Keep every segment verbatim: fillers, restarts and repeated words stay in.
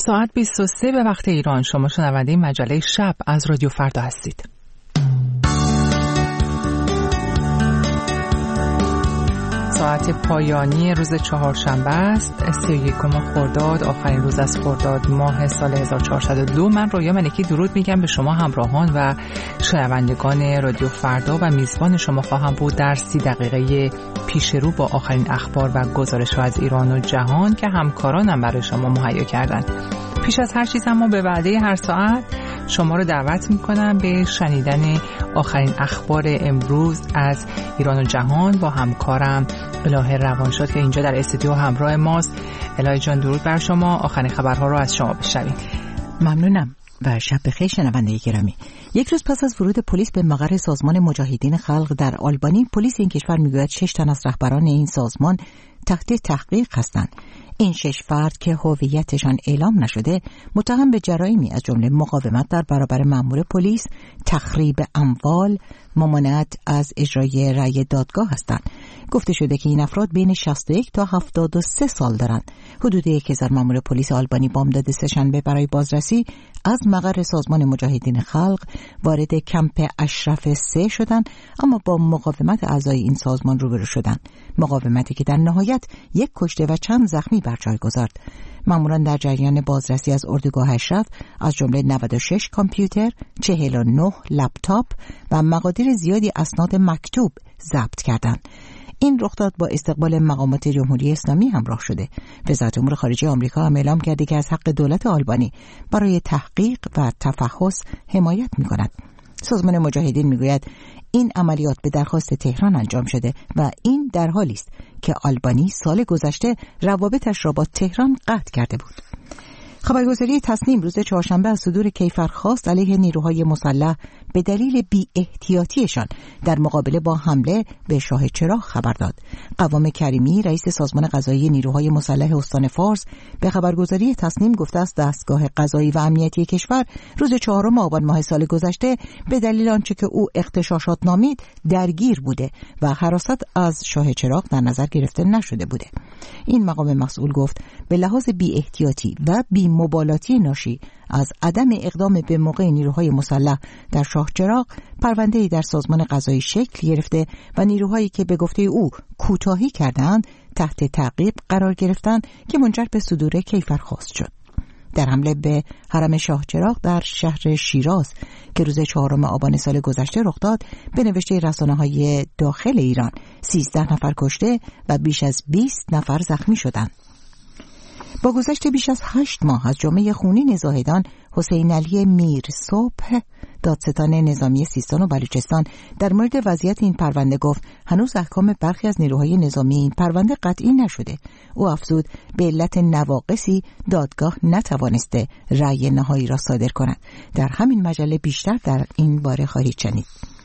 ساعت بیست و سه به وقت ایران. شما شنونده مجله شب از رادیو فردا هستید. ساعت پایانی روز چهارشنبه است، سی و یکم خرداد، آخرین روز از خرداد ماه سال هزار و چهارصد و دو. من رویا ملکی درود میگم به شما همراهان و شنوندگان رادیو فردا و میزبان شما خواهم بود در سی دقیقه پیش رو با آخرین اخبار و گزارش‌ها از ایران و جهان که همکارانم برای شما مهیا کردن. پیش از هر چیز اما به وعده هر ساعت شما رو دعوت میکنم به شنیدن آخرین اخبار امروز از ایران و جهان با همکارم الهه روانشاد که اینجا در استودیو همراه ماست. الهه جان درود بر شما، آخرین خبرها رو از شما بشنویم. ممنونم و شب بخیر شنونده گرامی. یک روز پس از ورود پلیس به مقر سازمان مجاهدین خلق در آلبانی، پلیس این کشور میگوید شش تن از رهبران این سازمان تحت تحقیق هستند. این شش فرد که هویتشان اعلام نشده متهم به جرایمی از جمله مقاومت در برابر مأمور پلیس، تخریب اموال، ممانعت از اجرای رأی دادگاه هستند. گفته شده که این افراد بین شصت و یک تا هفتاد و سه سال دارند. حدود یک هزار مأمور پلیس آلبانی بامداد سه‌شنبه برای بازرسی از مقر سازمان مجاهدین خلق وارد کمپ اشرف سه شدند، اما با مقاومت اعضای این سازمان روبرو شدند. مقاومتی که در نهایت یک کشته و چند زخمی بر جای گذارد. ماموران در جریان بازرسی از اردوگاه اشرف از جمله نود و شش کامپیوتر، چهل و نه لپتاپ و مقادیر زیادی اسناد مکتوب ضبط کردند. این رخداد با استقبال مقامات جمهوری اسلامی همراه شده. وزارت امور خارجه آمریکا هم اعلام کرده که از حق دولت آلبانی برای تحقیق و تفحص حمایت می‌کند. سازمان مجاهدین میگوید این عملیات به درخواست تهران انجام شده و این در حالی است که آلبانی سال گذشته روابطش را با تهران قطع کرده بود. خبرگزاری تصنیم روز چهارشنبه از صدور کیفرخواست علیه نیروهای مسلح به دلیل بی احتیاطیشان در مقابله با حمله به شاه چراغ خبر داد. قوام کریمی رئیس سازمان قضایی نیروهای مسلح استان فارس به خبرگزاری تصنیم گفته است دستگاه قضایی و امنیتی کشور روز چهارم آبان ماه سال گذشته به دلیل آنچه که او اغتشاشات نامید درگیر بوده و حراست از شاه چراغ در نظر گرفته نشده بوده. این مقام مسئول گفت به لحاظ بی احتیاطی و بی مبالاتی ناشی از عدم اقدام به موقع نیروهای مسلح در شاه چراغ، پرونده‌ای در سازمان قضایی شکل گرفته و نیروهایی که به گفته او کوتاهی کردند تحت تعقیب قرار گرفتند که منجر به صدور کیفرخواست شد. در حمله به حرم شاه چراغ در شهر شیراز که روز چهارم آبان سال گذشته رخ داد، به نوشته رسانه‌های داخل ایران سیزده نفر کشته و بیش از بیست نفر زخمی شدند. با گذشت بیش از هشت ماه از جمعه خونین زاهدان، حسین علی میر صبح دادستان نظامی سیستان و بلوچستان در مورد وضعیت این پرونده گفت هنوز احکام برخی از نیروهای نظامی این پرونده قطعی نشده. او افزود به علت نواقصی دادگاه نتوانسته رأی نهایی را صادر کند. در همین مجله بیشتر در این باره خواهید شنید.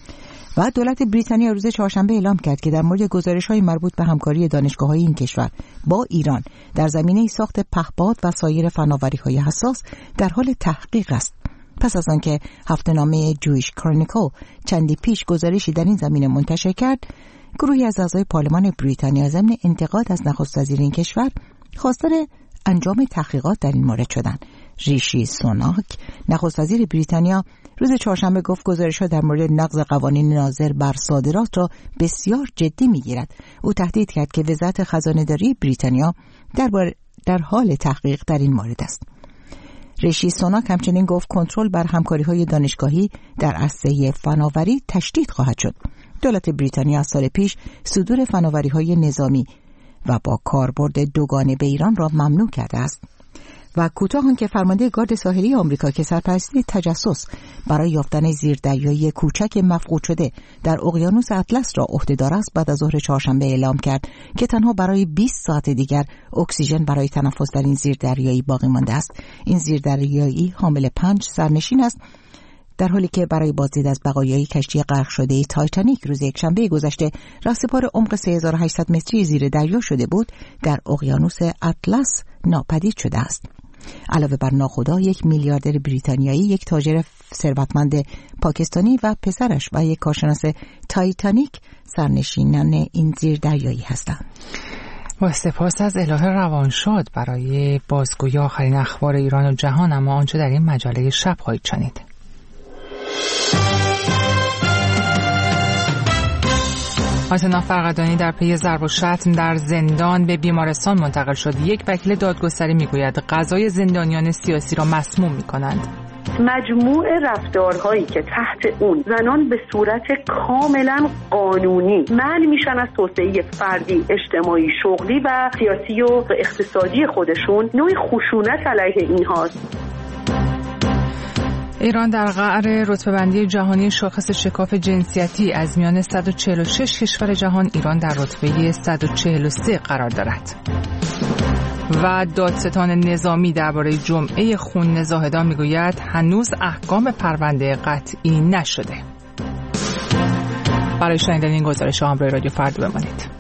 و دولت بریتانیا روز چهارشنبه اعلام کرد که در مورد گزارش‌های مربوط به همکاری دانشگاه‌های این کشور با ایران در زمینه ساخت پهپاد و سایر فناوری‌های حساس در حال تحقیق است. پس از آنکه هفته‌نامه جویش کرونیکل چندی پیش گزارشی در این زمینه منتشر کرد، گروهی از اعضای پارلمان بریتانیا ضمن انتقاد از نخست وزیر این کشور خواستار انجام تحقیقات در این مورد شدند. ریشی سوناک نخست وزیر بریتانیا روز چهارشنبه گفت گزارش‌ها در مورد نقض قوانین ناظر بر صادرات را بسیار جدی می‌گیرد. او تهدید کرد که وزارت خزانه‌داری بریتانیا در, در حال تحقیق در این مورد است. ریشی سوناک همچنین گفت کنترل بر همکاری‌های دانشگاهی در عرصه فناوری تشدید خواهد شد. دولت بریتانیا از سال پیش صدور فناوری‌های نظامی و با کاربرد دوگانه به ایران را ممنوع کرده است. و کوتاه آنکه فرمانده گارد ساحلی آمریکا که سرپرستی تجسس برای یافتن زیردریایی کوچک مفقود شده در اقیانوس اطلس را عهده‌دار است، بعد از ظهر چهارشنبه اعلام کرد که تنها برای بیست ساعت دیگر اکسیژن برای تنفس در این زیردریایی باقی مانده است. این زیردریایی حامل پنج سرنشین است، در حالی که برای بازدید از بقایای کشتی غرق شده تایتانیک روز یکشنبه گذشته رهسپار عمق سه هزار و هشتصد متری زیر دریا شده بود، در اقیانوس اطلس ناپدید شده است. علاوه بر ناخدا، یک میلیاردر بریتانیایی، یک تاجر ثروتمند پاکستانی و پسرش و یک کارشناس تایتانیک سرنشینان این زیردریایی هستند. با سپاس از الهه روانشاد برای بازگویی آخرین اخبار ایران و جهان. اما آنچه در این مجله شب خواهید شنید: آتنا فرقدانی در پی ضرب و شتم در زندان به بیمارستان منتقل شد. یک وکیل دادگستری میگوید قضای زندانیان سیاسی را مسموم می‌کنند. مجموع رفتارهایی که تحت اون زنان به صورت کاملا قانونی منع میشن از توسعه فردی، اجتماعی، شغلی و سیاسی و اقتصادی خودشون، نوعی خشونت علیه اینهاست. ایران در قعر رتبه‌بندی جهانی شاخص شکاف جنسیتی. از میان صد و چهل و شش کشور جهان ایران در رتبه صد و چهل و سه قرار دارد. و دادستان نظامی درباره جمعه خون زاهدان میگوید هنوز احکام پرونده قطعی نشده. برای شنیدن این گزارش همراه رادیو فردا بمانید.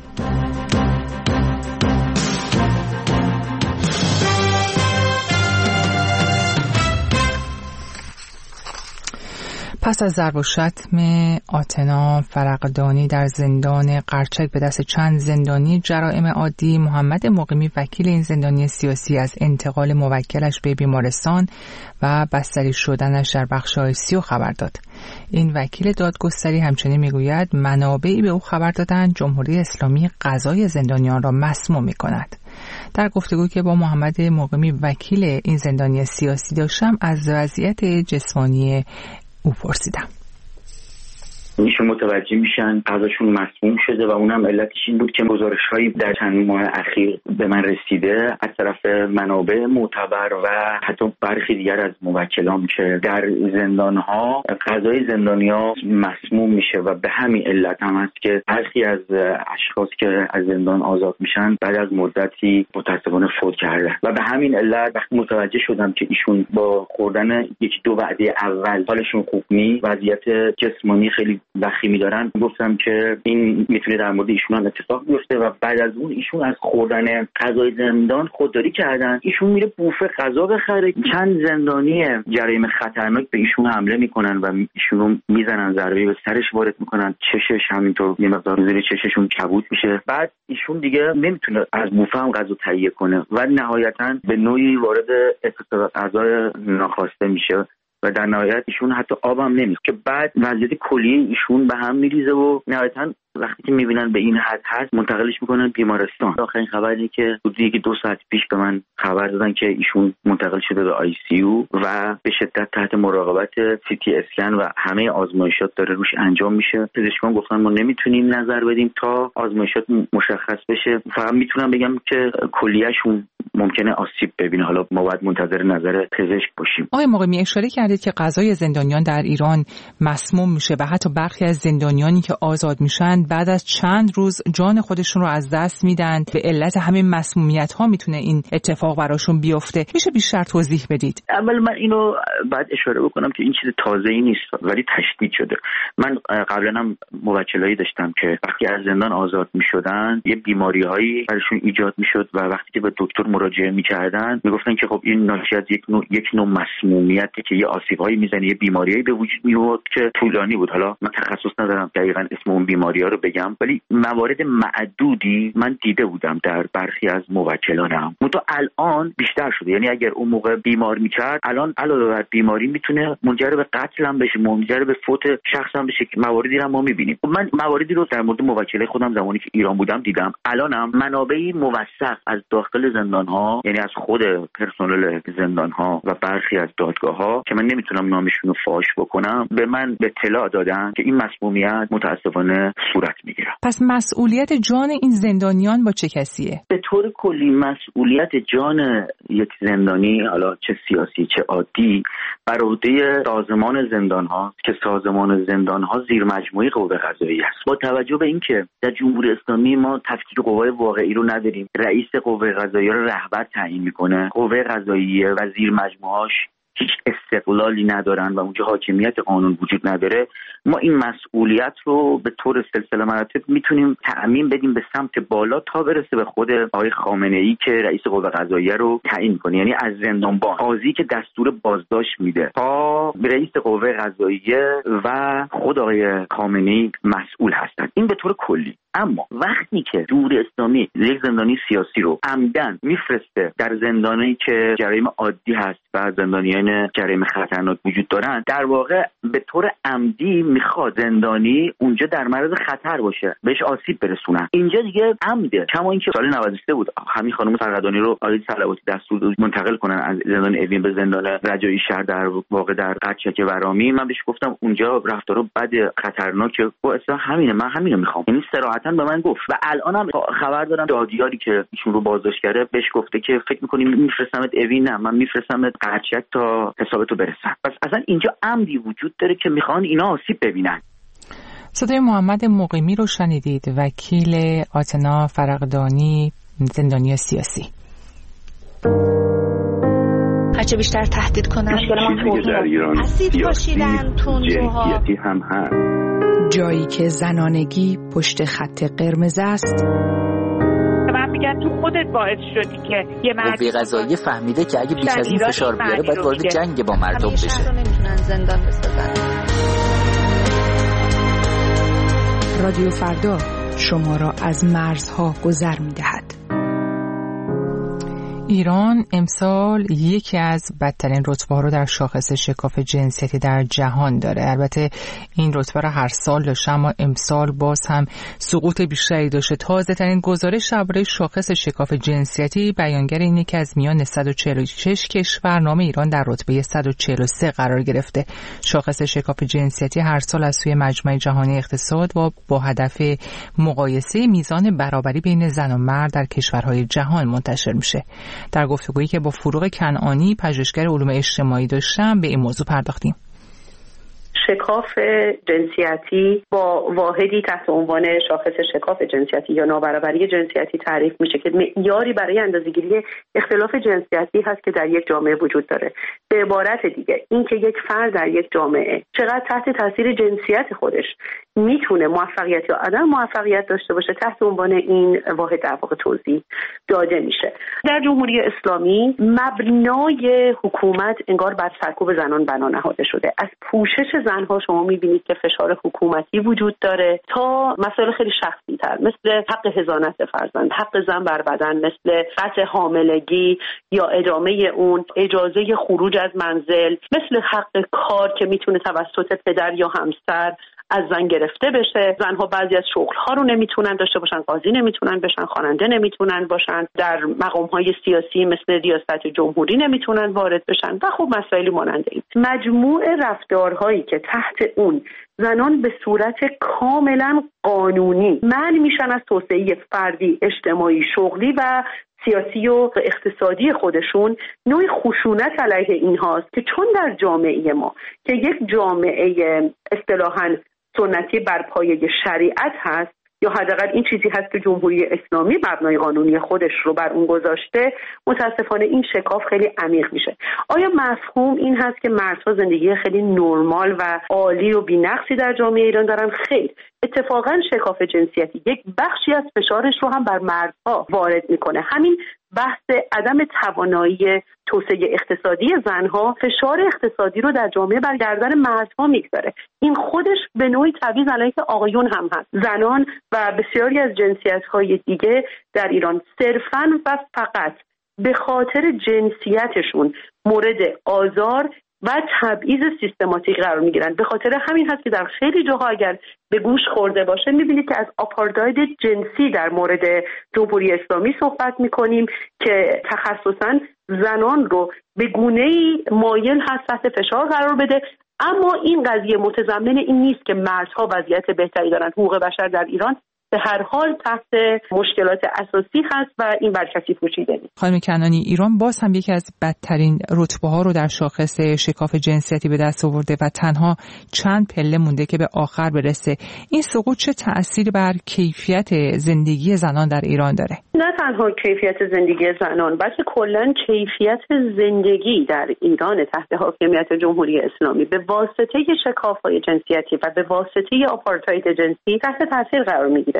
پس از ضرب و شتم آتنا فرقدانی در زندان قرچک به دست چند زندانی جرایم عادی، محمد مقیمی وکیل این زندانی سیاسی از انتقال موکلش به بیمارستان و بستری شدنش در بخش آی سی یو خبر داد. این وکیل دادگستری همچنین میگوید منابعی به او خبر دادند جمهوری اسلامی قضای زندانیان را مسموم می‌کند. در گفتگویی که با محمد مقیمی وکیل این زندانی سیاسی داشتم از وضعیت جسمانی او پرسیدم. ایشون متوجه میشن قضاشون مسموم شده و اونم علتش این بود که گزارش‌هایی در چند ماه اخیر به من رسیده از طرف منابع معتبر و حتی برخی دیگر از موکلان که در زندان‌ها قضای زندانی‌ها مسموم میشه و به همین علت هم هست که برخی از اشخاص که از زندان آزاد میشن بعد از مدتی متأسفانه فوت کردن و به همین علت وقتی متوجه شدم که ایشون با خوردن یکی دو وعده اول حالشون خوب نیست، وضعیت جسمانی خیلی وخیمی دارن، گفتم که این میتونه در مورد ایشون هم اتفاق بیفته و بعد از اون ایشون از خوردن غذای زندان خودداری کردن. ایشون میره بوفه غذا بخره، چند زندانی جرایم خطرناک به ایشون حمله میکنن و ایشون رو میزنن، ضربه به سرش وارد میکنن، چشش همینطور یه مقدار زیر چششون کبود میشه. بعد ایشون دیگه نمیتونه از بوفه هم غذا تهیه کنه و نهایتا به نوعی وارد اتصال غذای ناخواسته میشه و در نهایت ایشون حتی آبم نمیخوره که بعد وضعیت کلیه ایشون به هم میریزه و نهایتا وقتی که میبینن به این حد هست منتقلش میکنن بیمارستان. آخرین خبری که حدودی دو ساعت پیش به من خبر دادن که ایشون منتقل شده به آی سی یو و به شدت تحت مراقبت سی تی اسکن و همه آزمایشات داره روش انجام میشه. پزشکان گفتن ما نمیتونیم نظر بدیم تا آزمایشات مشخص بشه، فقط میتونم بگم که کلیهشون ممکنه آسیب ببینه. حالا ما باید منتظر نظر پزشک باشیم. آقای مقیمی اشاره کردید که غذای زندانیان در ایران مسموم میشه و حتی برخی از زندانیانی که آزاد میشن بعد از چند روز جان خودشون رو از دست میدن. به علت همین مسمومیت ها میتونه این اتفاق براشون بیفته. میشه بیشتر توضیح بدید؟ اول من اینو بعد اشاره بکنم که این چیز تازه‌ای نیست ولی تشدید شده. من قبلا هم موکلایی داشتم که وقتی از زندان آزاد میشدن یه بیماری‌هایی براشون ایجاد میشد و وقتی که به دکتر مراجعه میکردن میگفتن که خب این ناشی از یک نوع یک نوع مسمومیته که یه آسیب‌هایی میزنه، یه بیماریایی به وجود میاد که طولانی بود. حالا من تخصص ندارم دقیقاً اسم اون بیماری‌ها رو بگم ولی موارد معدودی من دیده بودم در برخی از موکلانم. منتها الان بیشتر شده، یعنی اگر اون موقع بیمار میکرد الان علاوه بر بیماری میتونه منجر به قتل هم بشه، منجر به فوت شخص هم بشه که مواردی رو ما میبینیم. من مواردی رو در مورد موکلای خودم زمانی که ایران بودم دیدم. الانم منابعی موثق از داخل زندان‌ها، یعنی از خود پرسنل زندان‌ها و برخی از دادگاه‌ها که من نمیتونم نامشون رو فاش بکنم، به من به اطلاع دادن که این مسمومیت متأسفانه صورت میگیره. پس مسئولیت جان این زندانیان با چه کسیه؟ به طور کلی مسئولیت جان یک زندانی، حالا چه سیاسی چه عادی، بر عهده سازمان زندان‌ها که سازمان زندان‌ها زیر مجموعه قوه قضاییه است. با توجه به اینکه در جمهوری اسلامی ما تفکیک قوای واقعی رو نداریم، رئیس قوه قضاییه رو رهبر تعیین میکنه، قوه قضاییه و زیر مجموعه‌اش هیچ استقلالی ندارن و اونجا حاکمیت قانون وجود نداره، ما این مسئولیت رو به طور سلسله مراتب میتونیم تعمیم بدیم به سمت بالا تا برسه به خود آقای خامنه‌ای که رئیس قوه قضاییه رو تعیین کنه، یعنی از زندانبان، قاضی که دستور بازداشت میده تا رئیس قوه قضاییه و خود آقای خامنه‌ای مسئول هستند. این به طور کلی. اما وقتی که جمهوری اسلامی یک زندانی سیاسی رو عمدن میفرسته در زندانی که جرایم عادی هست و زندانیان جرایم خطرناک وجود دارن، در واقع به طور عمدی میخواد زندانی اونجا در معرض خطر باشه، بهش آسیب برسونن. اینجا دیگه عمده. کما اینکه سال نود و سه بود همین خانم فرقدانی رو آقای صلواتی دستور منتقل کنن از زندان اوین به زندان رجایی شهر در واقع در قدچک ورامین. من بهش گفتم اونجا رفتارو بد خطرناکه، با اصلا همینه، من همینو میخوام. یعنی صراحتاً به من گفت و الانم خبر دارم دادیاری که ایشون رو بازداشت کرده بهش گفته که فکر می‌کنی میفرستمت اوین؟ نه، من میفرستمت قدچک تا حسابتو برسن. پس اصلا اینجا عمدی وجود داره که میخوان اینا آسیب ببینن. صدای محمد مقیمی رو شنیدید، وکیل آتنا فرقدانی، زندانی سیاسی. هرچه بیشتر تهدید کنن مشکل ما توهین اسید پاشیدن تندروها هم هست. جایی که زنانگی پشت خط قرمز است. من میگم تو خودت باعث شدی که یه مرد قوه قضاییه فهمیده که اگه بیش از این فشار بیاره باید وارد جنگ با مردم بشه. شهر رو نمیتونن زندان بسازن. رادیو فردا شما را از مرزها گذر می‌دهد. ایران امسال یکی از بدترین رتبه‌ها رو در شاخص شکاف جنسیتی در جهان داره. البته این رتبه رو هر سال داشته، اما امسال باز هم سقوط بیشتری داشته. تازه ترین گزارش درباره شاخص شکاف جنسیتی بیانگر اینه که از میان صد و چهل و شش کشور نام ایران در رتبه صد و چهل و سه قرار گرفته. شاخص شکاف جنسیتی هر سال از سوی مجمع جهانی اقتصاد و با هدف مقایسه میزان برابری بین زن و مرد در کشورهای جهان منتشر میشه. در گفتگویی که با فروغ کنعانی پژوهشگر علوم اجتماعی داشتم به این موضوع پرداختیم. شکاف جنسیتی با واحدی تحت عنوان شاخص شکاف جنسیتی یا نابرابری جنسیتی تعریف میشه که معیاری برای اندازه‌گیری اختلاف جنسیتی هست که در یک جامعه وجود داره. به عبارت دیگه این که یک فرد در یک جامعه چقدر تحت تاثیر جنسیت خودش میتونه موفقیت یا عدم موفقیت داشته باشه تحت عنوان این واحد در واقع توضیح داده میشه. در جمهوری اسلامی مبنای حکومت انگار بر سرکوب زنان بنا نهاده شده. از پوشش زنها شما میبینید که فشار حکومتی وجود داره تا مسائل خیلی شخصی تر مثل حق حضانت فرزند، حق زن بر بدن، مثل قطع حاملگی یا ادامه اون، اجازه خروج از منزل، مثل حق کار که میتونه توسط پدر یا همسر از زن گرفته بشه. زنها بعضی از شغل‌ها رو نمیتونن داشته باشن، قاضی نمیتونن بشن، خواننده نمیتونن باشن، در مقام‌های سیاسی مثل ریاست جمهوری نمیتونن وارد بشن و خب مسائلی مانند این. مجموع رفتارهایی که تحت اون زنان به صورت کاملا قانونی منع میشن از توسعه فردی، اجتماعی، شغلی و سیاسی و اقتصادی خودشون، نوع خشونت علیه اینهاست که چون در جامعه ما که یک جامعه اصطلاحاً سنتی بر پایه شریعت هست یا حداقل این چیزی هست که جمهوری اسلامی مبنای قانونی خودش رو بر اون گذاشته، متاسفانه این شکاف خیلی عمیق میشه. آیا مفهوم این هست که مردها زندگی خیلی نرمال و عالی و بی‌نقصی در جامعه ایران دارن؟ خیر. اتفاقا شکاف جنسیتی یک بخشی از فشارش رو هم بر مردها وارد میکنه. همین بحث عدم توانایی توسعه اقتصادی زنها فشار اقتصادی رو در جامعه بر گردن مردها میگذاره. این خودش به نوعی تبعیض علیه آقایون هم هست. زنان و بسیاری از جنسیت‌های دیگه در ایران صرفاً و فقط به خاطر جنسیتشون مورد آزار و تبعیض سیستماتیک قرار میگیرن. به خاطر همین هست که در خیلی جاها اگر به گوش خورده باشه میبینید که از آپارتاید جنسی در مورد جمهوری اسلامی صحبت میکنیم که تخصصاً زنان رو به گونه‌ای مایل هست تحت فشار قرار بده. اما این قضیه متضمن این نیست که مردها وضعیت بهتری دارن. حقوق بشر در ایران به هر حال تحت مشکلات اساسی هست و این بر کسی پوشیده نیست. خانم کنعانی، ایران باز هم یکی از بدترین رتبه ها رو در شاخص شکاف جنسیتی به دست آورده و تنها چند پله مونده که به آخر برسه. این سقوط چه تأثیری بر کیفیت زندگی زنان در ایران داره؟ نه تنها کیفیت زندگی زنان، بلکه کلاً کیفیت زندگی در ایران تحت حاکمیت جمهوری اسلامی به واسطه شکاف‌های جنسیتی و به واسطه آپارتاید جنسی تحت تاثیر قرار میگیره.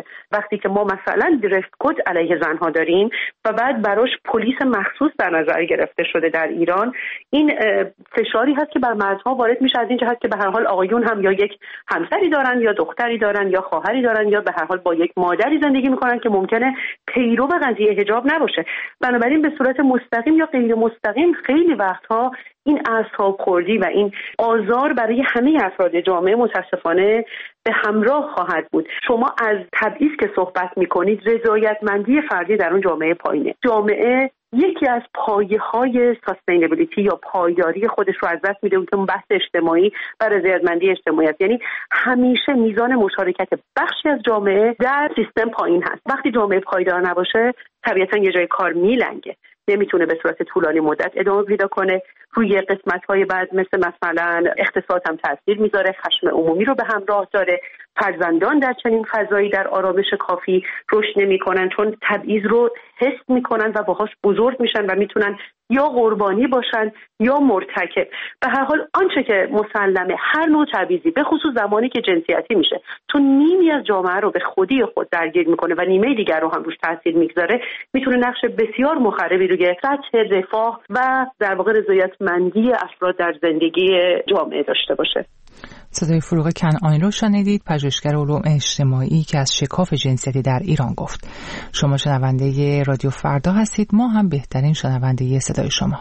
نباشه. وقتی که ما مثلا درست کد علیه زنها داریم و بعد براش پلیس مخصوص در نظر گرفته شده در ایران، این فشاری هست که بر مردها وارد میشه از این جهت که به هر حال آقایون هم یا یک همسری دارن یا دختری دارن یا خواهری دارن یا به هر حال با یک مادری زندگی میکنن که ممکنه پیرو قضیه حجاب نباشه. بنابراین به صورت مستقیم یا غیر مستقیم خیلی وقتها این اعصاب خوردی و این آزار برای همه افراد جامعه متاسفانه به همراه خواهد بود. شما از تبعیض که صحبت میکنید، رضایتمندی فردی در اون جامعه پایینه. جامعه یکی از پایه‌های ساستینبیلیتی یا پایداری خودش رو از دست میده که اون بحث اجتماعی و رضایتمندی اجتماعی است. یعنی همیشه میزان مشارکت بخشی از جامعه در سیستم پایین هست. وقتی جامعه پایدار نباشه طبیعتاً یه جای کار میلنگه، نمیتونه به صورت طولانی مدت ادامه پیدا کنه. روی قسمت‌های بعد مثل مثلا اقتصاد هم تاثیر میذاره، خشم عمومی رو به همراه داره. فرزندان در چنین فضایی در آرامش کافی رشد نمی‌کنن چون تبعیض رو حس می‌کنن و باهاش بزرگ میشن و میتونن یا قربانی باشن یا مرتکب. به هر حال آنچه که مسلمه هر نوع تبعیضی به خصوص زمانی که جنسیتی میشه تو نیمی از جامعه رو به خودی خود درگیر میکنه و نیمه دیگر رو هم روش تاثیر میگذاره، میتونه نقش بسیار مخربی روی سطح رفاه و در واقع رضایتمندی افراد در زندگی جامعه داشته باشه. صدای فروغ کنعانی رو شنیدید، پژوهشگر علوم اجتماعی که از شکاف جنسیتی در ایران گفت. شما شنونده رادیو فردا هستید، ما هم بهترین شنونده صدای شما.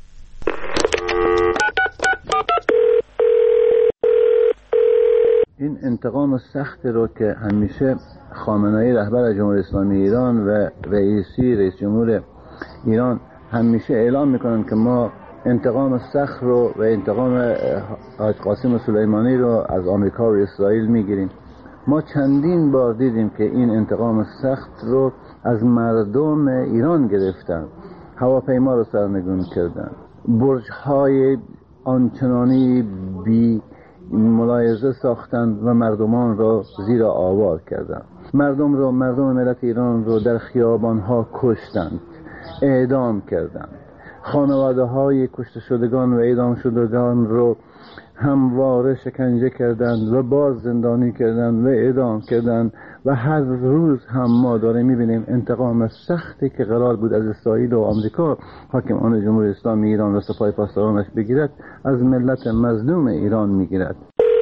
این انتقام سخت رو که همیشه خامنه‌ای رهبر جمهوری اسلامی ایران و رئیسی رئیس جمهور ایران همیشه اعلام میکنن که ما انتقام سخت رو و انتقام حاج قاسم سلیمانی رو از آمریکا و اسرائیل میگیریم. ما چندین بار دیدیم که این انتقام سخت رو از مردم ایران گرفتن، هواپیما رو سرنگون کردن، برج‌های آنچنانی بی ملاحظه ساختند و مردمان را زیر آوار کردند. مردم رو مردم ملت ایران رو در خیابان‌ها کشتند، اعدام کردند. خانواده های کشته شدگان و اعدام شدگان رو همواره شکنجه کردند و باز زندانی کردند و اعدام کردند و هر روز هم ما داریم میبینیم انتقام سختی که قرار بود از اسرائیل و آمریکا حاکمان جمهوری اسلامی ایران و سپاه پاسدارانش بگیرد از ملت مظلوم ایران میگیرد.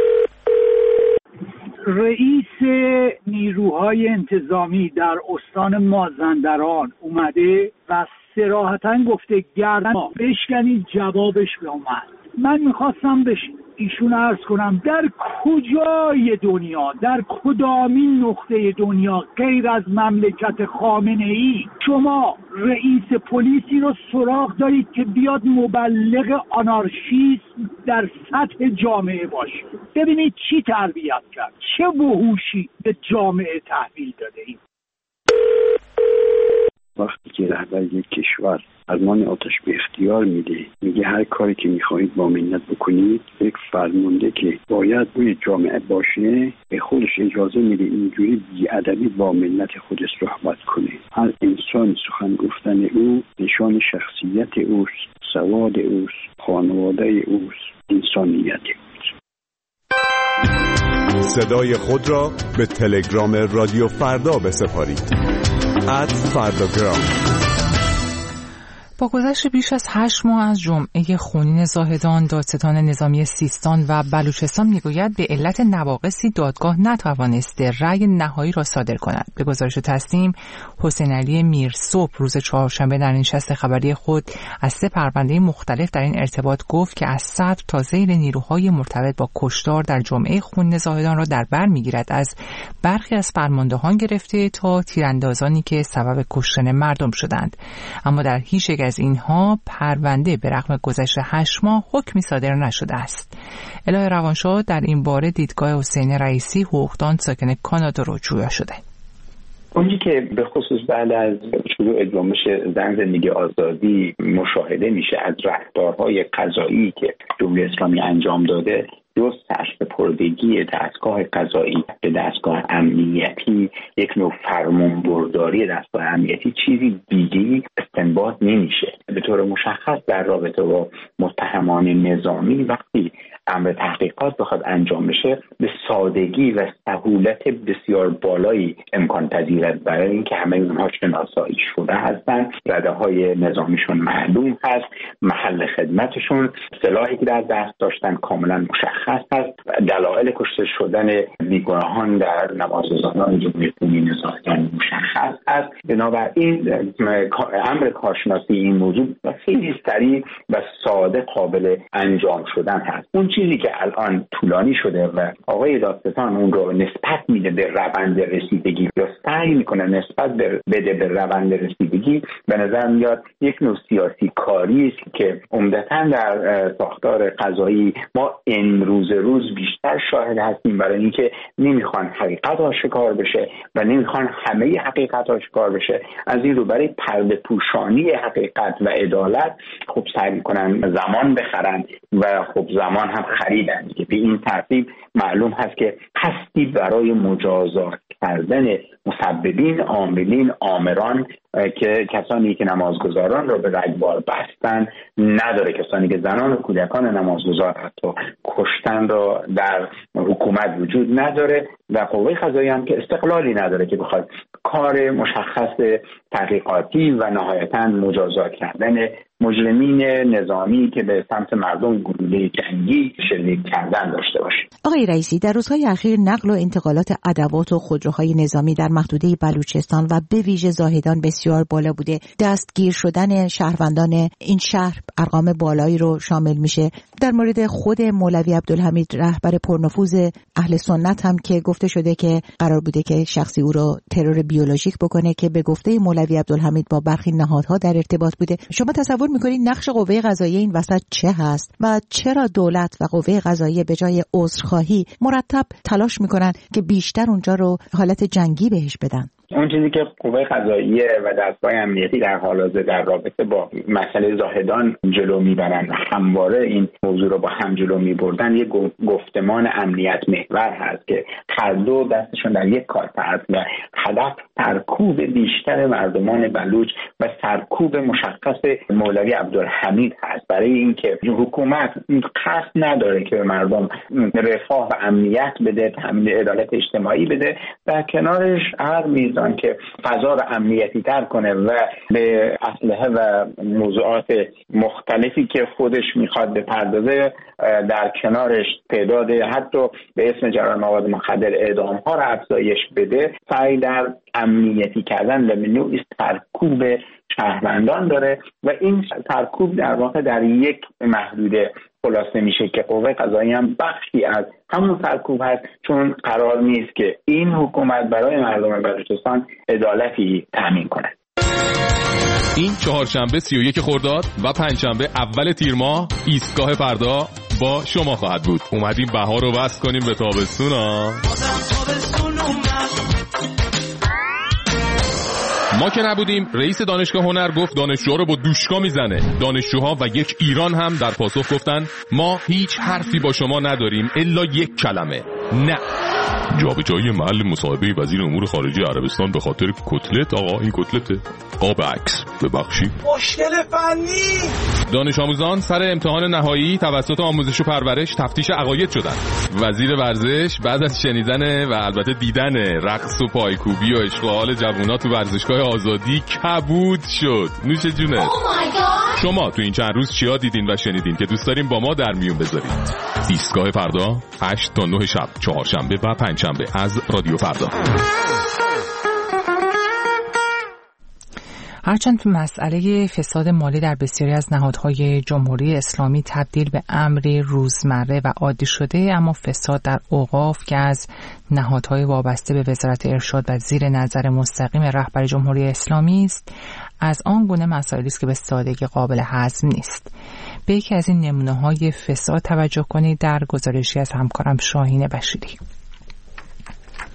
رئیس نیروهای انتظامی در استان مازندران اومده و صراحتاً گفته گردن بشکنید، جوابش اومد. من میخواستم به ایشون عرض کنم در کجای دنیا، در کدامین نقطه دنیا غیر از مملکت خامنه‌ای شما رئیس پلیسی رو سراغ دارید که بیاد مبلغ آنارشیسم در سطح جامعه باشه؟ ببینید چی تربیت کرد، چه وحوشی به جامعه تحویل داده ایم. وقتی که رهبر یک کشور فرمان آتش به اختیار میده، میگه هر کاری که میخواهید با ملت بکنید، یک فرمانده که باید روی جامعه باشه به خودش اجازه میده اینجوری بی‌ادبی با ملت خودش صحبت کنه. هر انسان سخن گفتن او نشان شخصیت اوست، سواد اوست، خانواده اوست، انسانیت اوست. صدای خود را به تلگرام رادیو فردا بسپارید. ات فرداگرام. با گذشت بیش از هشت ماه از جمعه خونین زاهدان، دادستان نظامی سیستان و بلوچستان میگوید به علت نواقصی دادگاه نتوانسته رأی نهایی را صادر کند. به گزارش تسنیم، حسین علی میرصبح روز چهارشنبه در نشست خبری خود از سه پرونده مختلف در این ارتباط گفت که از صدر تا زیر نیروهای مرتبط با کشتار در جمعه خونین زاهدان را در بر میگیرد، از برخی از فرماندهان گرفته تا تیراندازانی که سبب کشتن مردم شدند. اما در هیچ یک از اینها پرونده به رغم گذشت هشت ماه حکمی صادر نشده است. الهه روانشاه در این باره دیدگاه حسین رئیسی، حقوقدان ساکن کانادا رو جویا شده. اونی که به خصوص بعد از شروع جنبش زن زندگی آزادی مشاهده میشه از رفتارهای قضایی که جمهوری اسلامی انجام داده، جز سرسپردگی دستگاه قضایی به دستگاه امنیتی، یک نوع فرمانبرداری دستگاه امنیتی، چیزی دیگری استنباط نمیشه. به طور مشخص در رابطه با متهمان نظامی وقتی امر تحقیقات بخواد انجام بشه به سادگی و سهولت بسیار بالایی امکان پذیره، برای اینکه همه اونها شناسایی شده هستن، رده‌های نظامیشون معلوم هست، محل خدمتشون، سلاحی که در دست داشتن کاملا مشخص هست، دلایل کشته شدن بیگناهان در نمازگزاران جمهوری اسلامی نزاعیان مشخص است. بنابراین امر کارشناسی این موضوع خیلی سریع و ساده قابل انجام شدن هست. اون چیزی که الان طولانی شده و آقای دادستان اون رو نسبت میده به روند رسیدگی یا سعی میکنه نسبت بده به روند رسیدگی، به نظر میاد یک نوع سیاسی کاری است که عمدتاً در ساختار قضایی ما امروز روز بیشتر شاهد هستیم، برای اینکه نمیخوان حقیقت آشکار بشه و نمیخوان همه حقیقت آشکار بشه. از این رو برای پرده پوشانی حقیقت و عدالت خب سعی میکنن زمان بخرن و خب زمان هم خریدن دیگه. به این ترتیب معلوم هست که هستی برای مجازات کردن مسببین، عاملین، آمران که کسانی که نمازگزاران را به رگبار بستن نداره، کسانی که زنان و کودکان نمازگزار حتی کشتن را در حکومت وجود نداره و قوه قضاییه هم که استقلالی نداره که بخواد کار مشخص تحقیقاتی و نهایتاً مجازات کردن مجرمین نظامی که به سمت مردم گلوله جنگی شلیک کردن داشته باشه. آقای رئیسی، در روزهای اخیر نقل و انتقالات ادوات و خودروهای نظامی در محدوده بلوچستان و به ویژه زاهدان بسیار بالا بوده. دستگیر شدن شهروندان این شهر ارقام بالایی رو شامل میشه. در مورد خود مولوی عبدالحمید رهبر پرنفوذ اهل سنت هم که گفته شده که قرار بوده که شخصی او رو ترور بیولوژیک بکنه که به گفته مولوی عبدالحمید با برخی نهادها در ارتباط بوده. شما تصور میکنید نقش قوه قضاییه این وسط چه هست و چرا دولت و قوه قضاییه به جای عذرخواهی مرتب تلاش میکنن که بیشتر اونجا رو حالت جنگی بهش بدن؟ اون چیزی که قوه قضاییه و دستگاه امنیتی در حال حاضر در رابطه با مسئله زاهدان جلو میبرن و همواره این موضوع رو با هم جلو میبردن، یک گفتمان امنیت محور هست که هر دو دستشون در یک کار هست و هدف سرکوب بیشتر مردمان بلوچ و سرکوب مشخص مولوی عبدالحمید هست، برای اینکه حکومت قصد نداره که به مردم رفاه و امنیت بده، تامین عدالت اجتماعی بده، در کنارش هر میزان که فضا رو امنیتی تر کنه و به اسلحه و موضوعات مختلفی که خودش میخواد بپردازه در کنارش تعداد حتی به اسم جرائم مواد مخدر اعدام ها رو افزایش بده، سعی در امنیتی کردن و نوعی سرکوب شهروندان داره و این سرکوب در واقع در یک محدوده خلاصه میشه که قوه قضاییه هم بخشی از همون سرکوب هست، چون قرار نیست که این حکومت برای مردم بلوچستان عدالتی تامین کنه. این چهارشنبه سی و یک خرداد و پنجشنبه اول تیر ماه ایستگاه فردا با شما خواهد بود. اومدیم بهار رو وصل کنیم به تابستون ها. ما که نبودیم رئیس دانشگاه هنر گفت دانشجوها رو با دوشکا میزنه. دانشجوها و یک ایران هم در پاسخ گفتن ما هیچ حرفی با شما نداریم الا یک کلمه نه. جابجایی محل مصاحبه وزیر امور خارجه عربستان به خاطر کتلت. آقا این کتلته آب عکس ببخشید مشکل فنی. دانش آموزان سر امتحان نهایی توسط آموزش و پرورش تفتیش عقاید شدن. وزیر ورزش بعد از شنیدن و البته دیدن رقص و پایکوبی و اشغال جوونا تو ورزشگاه آزادی کبود شد. نوش جونه. oh شما تو این چند روز چیا دیدین و شنیدین که دوست داریم با ما در میون بذارید؟ ایستگاه فردا هشت تا نه شب، چهارشنبه و پنجشنبه از رادیو فردا. هرچند مسئله فساد مالی در بسیاری از نهادهای جمهوری اسلامی تبدیل به امری روزمره و عادی شده، اما فساد در اوقاف که از نهادهای وابسته به وزارت ارشاد و زیر نظر مستقیم رهبر جمهوری اسلامی است، از آن گونه مسائلی است که به سادگی قابل هضم نیست. به یکی از این نمونه‌های فساد توجه کنید در گزارشی از همکارم شاهین بشیری.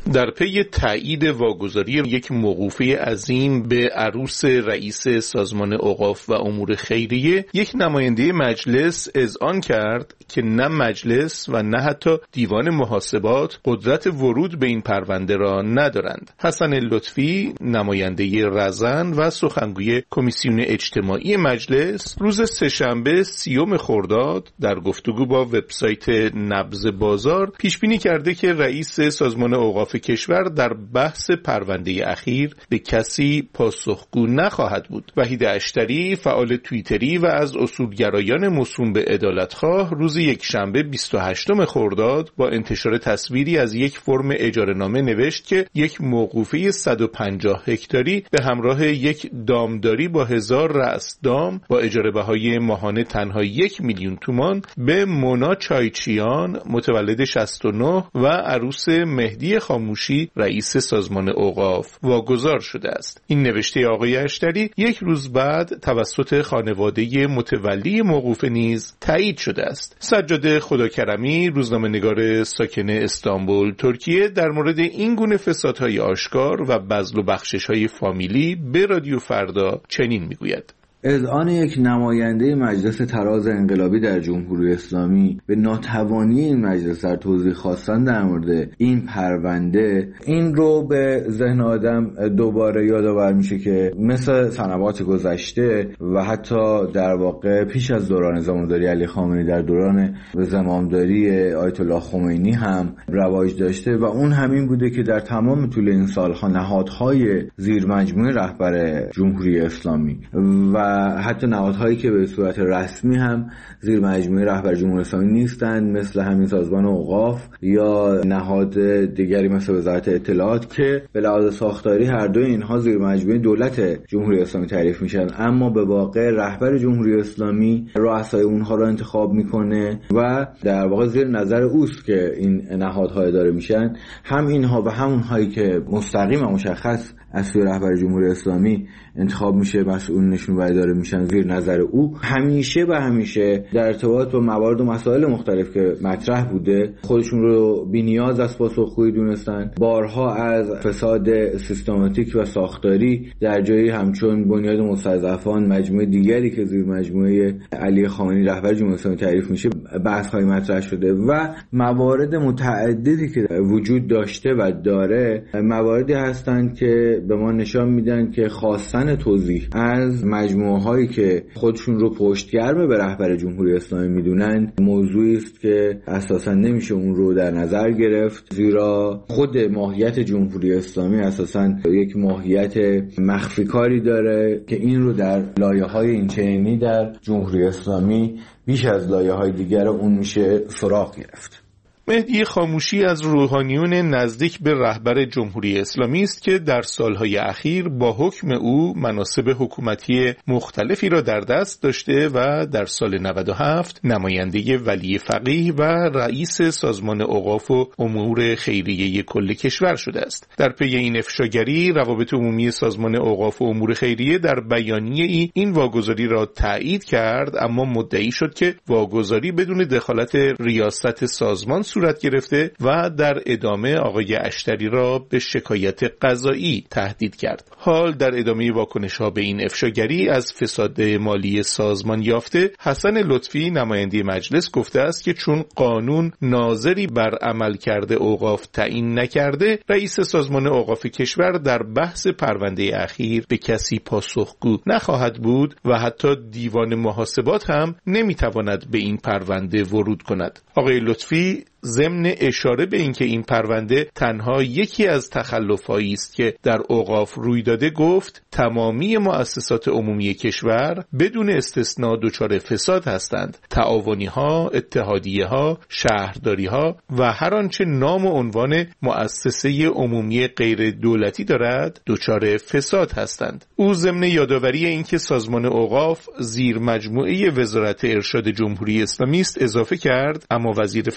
در پی تایید واگذاری یک موقوفه عظیم به عروس رئیس سازمان اوقاف و امور خیریه، یک نماینده مجلس اذعان کرد که نه مجلس و نه حتی دیوان محاسبات قدرت ورود به این پرونده را ندارند. حسن لطفی، نماینده رزن و سخنگوی کمیسیون اجتماعی مجلس، روز سه‌شنبه سیوم خرداد در گفتگو با وبسایت نبض بازار پیش بینی کرده که رئیس سازمان اوقاف کشور در بحث پرونده اخیر به کسی پاسخگو نخواهد بود. وحید اشتری، فعال توییتری و از اصولگرایان موسوم به عدالتخواه، روز یکشنبه بیست و هشتم خرداد با انتشار تصویری از یک فرم اجاره‌نامه نوشت که یک موقوفه صد و پنجاه هکتاری به همراه یک دامداری با هزار رأس دام با اجاره بهای ماهانه تنها یک میلیون تومان به مونا چایچیان متولد شصت و نه و عروس مهدی خاموشی رئیس سازمان اوقاف واگذار شده است. این نوشته آقای اشتری یک روز بعد توسط خانواده متولی موقوفه نیز تایید شده است. سجاد خداکرمی، روزنامه‌نگار ساکن استانبول، ترکیه، در مورد این گونه فسادهای آشکار و بذل و بخشش‌های فامیلی به رادیو فردا چنین میگوید: اذعان یک نماینده مجلس تراز انقلابی در جمهوری اسلامی به ناتوانی این مجلس در توضیح خواستن در مورد این پرونده، این رو به ذهن آدم دوباره یادآور میشه که مثل سنوات گذشته و حتی در واقع پیش از دوران زمامداری علی خامنه‌ای در دوران زمامداری آیت الله خمینی هم رواج داشته و اون همین بوده که در تمام طول این سالها نهادهای زیر مجموعه رهبر جمهوری اسلامی و حتی نهادهایی که به صورت رسمی هم زیر مجموعه رهبر جمهوری اسلامی نیستند، مثل همین سازمان اوقاف یا نهاد دیگری مثل وزارت اطلاعات که به لحاظ ساختاری هر دوی اینها زیر مجموعه دولت جمهوری اسلامی تعریف میشن، اما به واقع رهبر جمهوری اسلامی رؤسای اونها رو انتخاب میکنه و در واقع زیر نظر اوست که این نهادها اداره میشن. هم اینها و همون هایی که مستقیم و مشخص از سوی رهبر جمهوری اسلامی انتخاب میشه، مسئولینشون و اداره میشن زیر نظر او، همیشه و همیشه در ارتباط با موارد و مسائل مختلف که مطرح بوده خودشون رو بی‌نیاز از پاسخگویی دونستن. بارها از فساد سیستماتیک و ساختاری در جایی همچون بنیاد مستضعفان، مجموعه دیگری که زیر مجموعه علی خامنه‌ای رهبر جمهوری اسلامی تعریف میشه، بحث‌های مطرح شده و موارد متعددی که وجود داشته و داره مواردی هستند که به ما نشان میدن که خواستن توضیح از مجموعه هایی که خودشون رو پشتگرم به رهبر جمهوری اسلامی میدونن موضوعی است که اساسا نمیشه اون رو در نظر گرفت، زیرا خود ماهیت جمهوری اسلامی اساسا یک ماهیت مخفی کاری داره که این رو در لایه‌های اینچنینی در جمهوری اسلامی بیش از لایه‌های دیگر اون میشه سراغ گرفت. مهدی خاموشی از روحانیون نزدیک به رهبر جمهوری اسلامی است که در سالهای اخیر با حکم او مناصب حکومتی مختلفی را در دست داشته و در سال نود و هفت نماینده ولی فقیه و رئیس سازمان اوقاف و امور خیریه کل کشور شده است. در پی این افشاگری، روابط عمومی سازمان اوقاف و امور خیریه در بیانیه ای این واگذاری را تایید کرد، اما مدعی شد که واگذاری بدون دخالت ریاست سازمان صورت گرفته و در ادامه آقای اشتری را به شکایت قضایی تهدید کرد. حال در ادامه واکنش‌ها به این افشاگری از فساد مالی سازمان یافته، حسن لطفی نماینده مجلس گفته است که چون قانون ناظری بر عملکرد اوقاف تعیین نکرده، رئیس سازمان اوقاف کشور در بحث پرونده اخیر به کسی پاسخگو نخواهد بود و حتی دیوان محاسبات هم نمیتواند به این پرونده ورود کند. آقای لطفی ضمن اشاره به اینکه این پرونده تنها یکی از تخلف‌هایی است که در اوقاف روی داده، گفت تمامی مؤسسات عمومی کشور بدون استثناء دچار فساد هستند. تعاونی‌ها، اتحادیه‌ها، شهرداری‌ها و هر آنچه نام و عنوان مؤسسه عمومی غیر دولتی دارد دچار فساد هستند. او ضمن یادآوری اینکه سازمان اوقاف زیر مجموعه وزارت ارشاد جمهوری اسلامی است اضافه کرد: اما وزیر فرهنگ و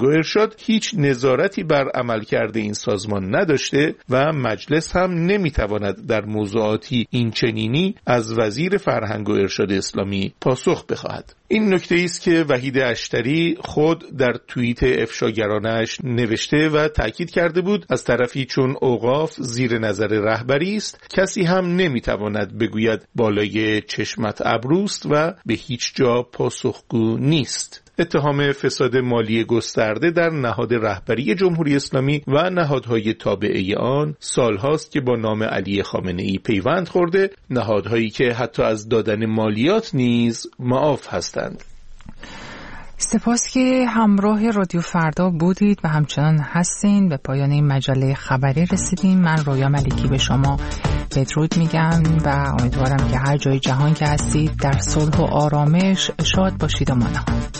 ارشاد هیچ نظارتی بر عملکرد این سازمان نداشته و مجلس هم نمیتواند در موضوعاتی این چنینی از وزیر فرهنگ و ارشاد اسلامی پاسخ بخواهد. این نکته است که وحید اشتری خود در توییت افشاگرانش نوشته و تاکید کرده بود از طرفی چون اوقاف زیر نظر رهبری است کسی هم نمیتواند بگوید بالای چشمت ابروست و به هیچ جا پاسخگو نیست. اتهام فساد مالی گسترده در نهاد رهبری جمهوری اسلامی و نهادهای تابعه آن سالهاست که با نام علی خامنه‌ای پیوند خورده، نهادهایی که حتی از دادن مالیات نیز معاف هستند. سپاس که همراه رادیو فردا بودید و همچنان هستین. به پایان این مجله خبری رسیدیم. من رویا ملکی به شما بدرود میگم و امیدوارم که هر جای جهان که هستید در صلح و آرامش شاد باشید و مانا.